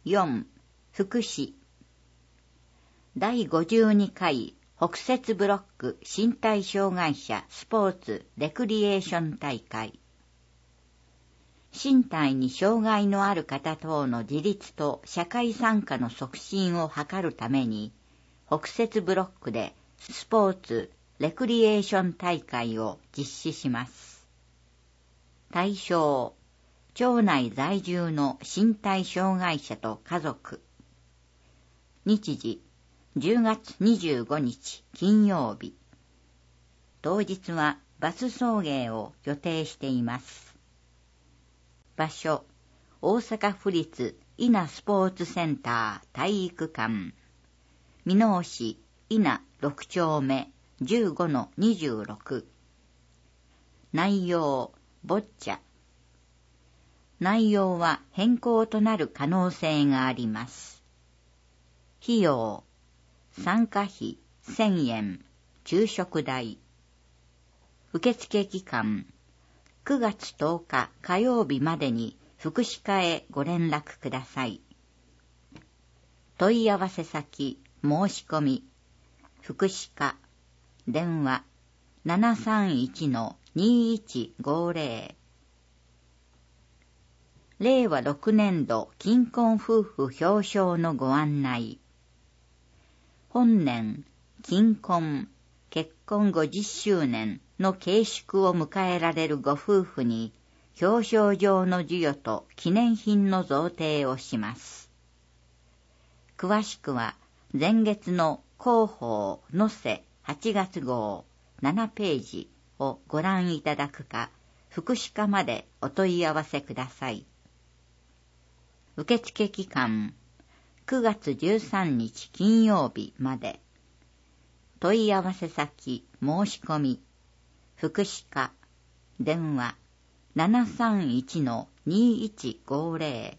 4. 福祉。第52回北摂ブロック身体障害者スポーツレクリエーション大会。身体に障害のある方等の自立と社会参加の促進を図るために、北摂ブロックでスポーツレクリエーション大会を実施します。対象、町内在住の身体障害者と家族。日時、10月25日金曜日。当日はバス送迎を予定しています。場所、大阪府立伊那スポーツセンター体育館。箕面市伊那6丁目 15-26。内容、ボッチャ。内容は変更となる可能性があります。費用、参加費1000円、昼食代。受付期間、9月10日火曜日までに福祉課へご連絡ください。問い合わせ先、申し込み、福祉課、電話 731-2150。令和6年度金婚夫婦表彰のご案内。本年、金婚、結婚50周年の慶祝を迎えられるご夫婦に、表彰状の授与と記念品の贈呈をします。詳しくは、前月の広報のせ8月号7ページをご覧いただくか、福祉課までお問い合わせください。受付期間、9月13日金曜日まで。問い合わせ先、申し込み、福祉課、電話 731-2150。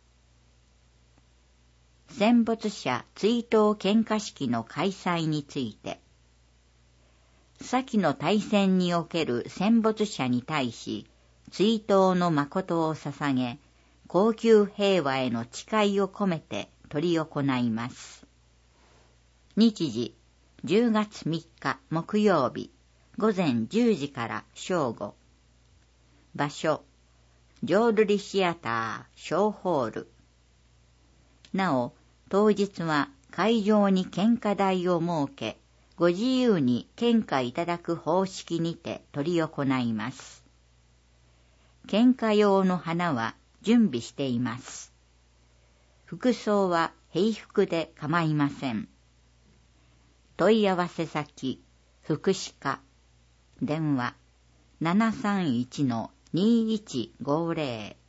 戦没者追悼献花式の開催について、先の大戦における戦没者に対し、追悼の誠を捧げ、恒久平和への誓いを込めて執り行います。日時、10月3日木曜日、午前10時から正午。場所、浄瑠璃シアター小ホール。なお、当日は会場に献花台を設け、ご自由に献花いただく方式にて執り行います。献花用の花は準備しています。服装は平服で構いません。問い合わせ先、福祉課、電話 731-2150。